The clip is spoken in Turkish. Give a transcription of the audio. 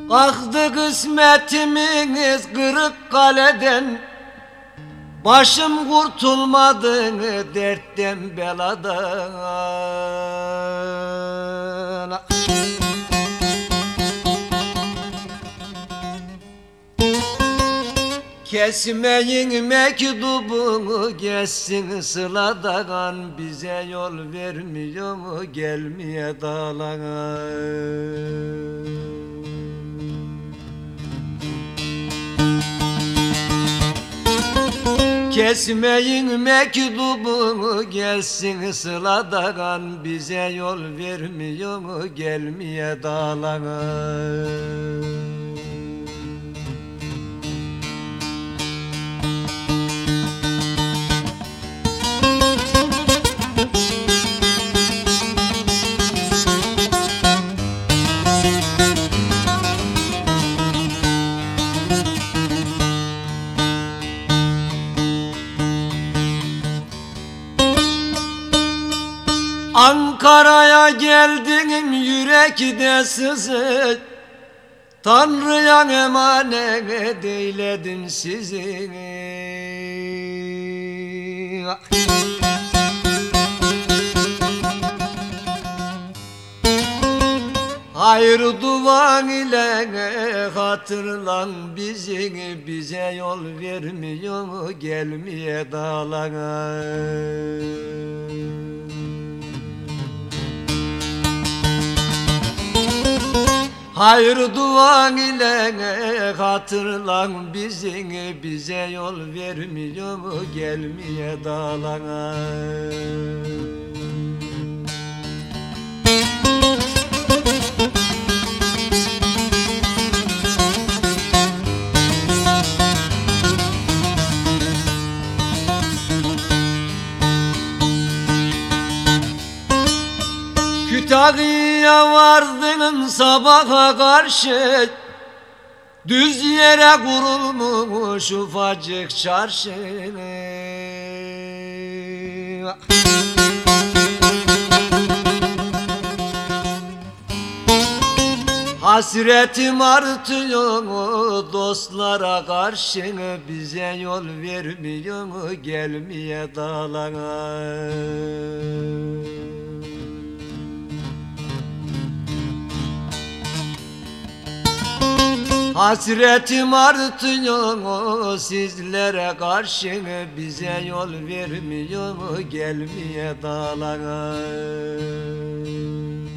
Kalktı kısmetimiz kırık kaleden, başım kurtulmadı dertten beladan. Kesmeyin mektubunu geçsin sıladan, bize yol vermiyor mu gelmeye dağlara. Kesmeyin mektubunu gelsin sıladan, bize yol vermiyor mu gelmeye dağlara. Ankara'ya geldim yürekte sızı, Tanrı'ya emanet eyledim sizi. Hayır duvan ile hatırlan bizi, bize yol vermiyor mu gelmeye dağlara. Hayır duan ile hatırlan bizi, bize yol vermiyor mu gelmeye dağlara. Kütahya'ya vardım sabaha karşı, düz yere kurulmuş ufacık çarşı. Hasretim artıyor dostlara karşı, bize yol vermiyor mu gelmeye dağlara. Hasretim artıyor sizlere karşı, bize yol vermiyor mu gelmeye dağlara.